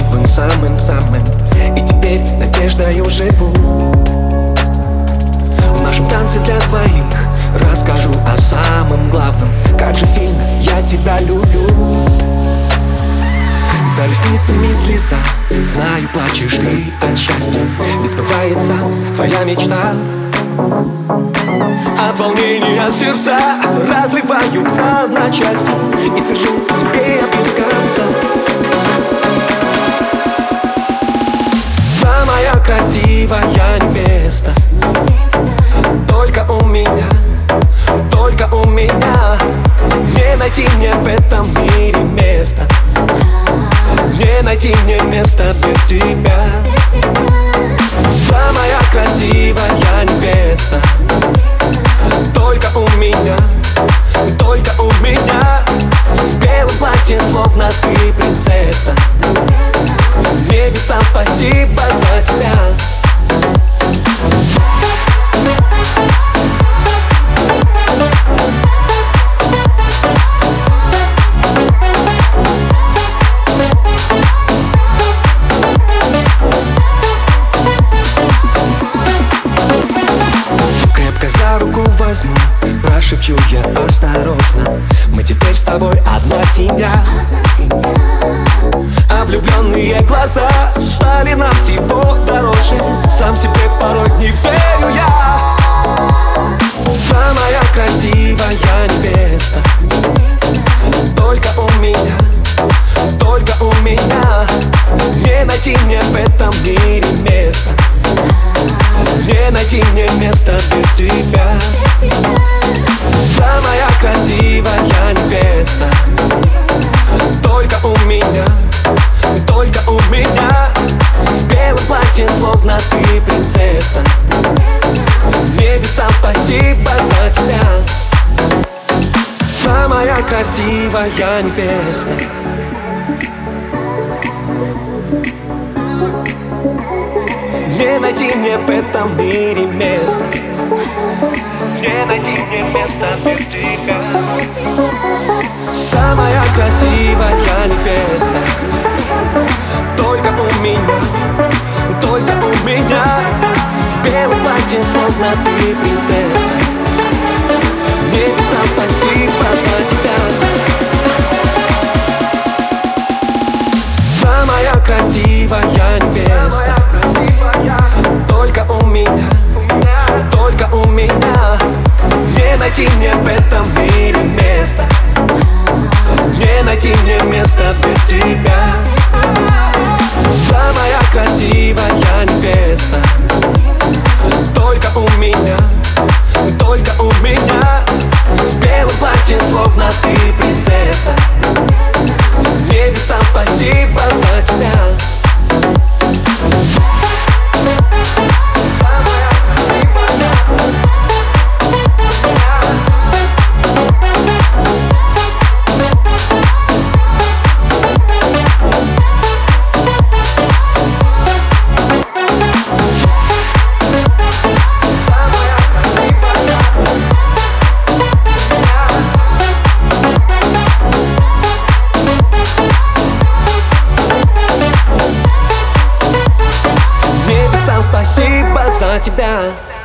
новым самым-самым. И теперь надеждою живу. В нашем танце для двоих расскажу о самом главном: как же сильно я тебя люблю. За ресницами слеза, знаю, плачешь ты от счастья, ведь сбывается твоя мечта. От волнения сердца разрываются на части, и держу в себе без конца. Самая красивая невеста, только у меня, только у меня. Не найти мне в этом мире места, не найти мне места без тебя. Самая красивая невеста, только у меня, только у меня. В белом платье, словно ты принцесса. Небесам спасибо за тебя. За руку возьму, прошепчу я осторожно: мы теперь с тобой одна семья. А влюбленные глаза стали нам всего дороже. Сам себе порой не верю я. Самая красивая невеста, только у меня, только у меня. Не найти мне в этом мире места, не найти мне места без тебя. Самая красивая невеста, только у меня, только у меня. В белом платье, словно ты принцесса. Небесам спасибо за тебя. Самая красивая невеста. Не найти мне в этом мире места, не найти мне места без тебя. Самая красивая невеста, только у меня, только у меня. В белом платье, словно ты принцесса. Небесам спасибо за тебя. Самая красивая невеста, только у меня, только у меня. Не найти мне в этом мире места, не найти мне места без тебя. Самая красивая невеста, только у меня, только у меня. В белом платье, словно ты принцесса. Небесам спасибо за тебя. Спасибо за тебя.